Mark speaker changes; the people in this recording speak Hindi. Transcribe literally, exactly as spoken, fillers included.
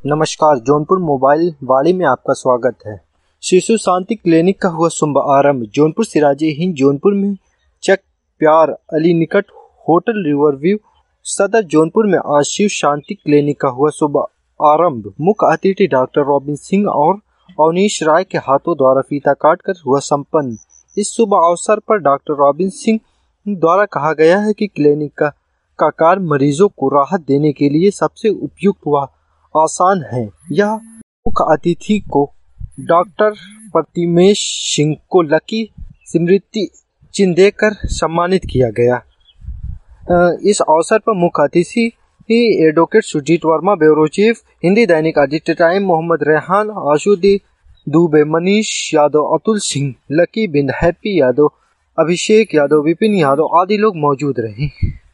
Speaker 1: नमस्कार, जौनपुर मोबाइल वाड़ी में आपका स्वागत है। शिशु शांति क्लिनिक का हुआ शुभ आरंभ। जौनपुर सिराजे हिंद जौनपुर में चक प्यार अली निकट होटल रिवरव्यू सदर जौनपुर में आज शिशु शांति क्लिनिक का हुआ शुभ आरंभ। मुख्य अतिथि डॉक्टर रॉबिन सिंह और अवनीश राय के हाथों द्वारा फीता काटकर हुआ संपन्न। इस शुभ अवसर पर डॉक्टर रॉबिन सिंह द्वारा कहा गया है कि क्लिनिक का, का कार्य मरीजों को राहत देने के लिए सबसे उपयुक्त व आसान है। यह मुख्य अतिथि को डॉक्टर प्रतिमेश सिंह को लकी स्मृति चिन्ह देकर सम्मानित किया गया। इस अवसर पर मुख्य अतिथि advocate Sujeet Verma, bureau chief Hindi दैनिक आदित्य टाइम, मोहम्मद रेहान, आशुदी दुबे, मनीष यादव, अतुल सिंह, लकी बिंद, हैप्पी यादव, अभिषेक यादव, विपिन यादव आदि लोग मौजूद रहे।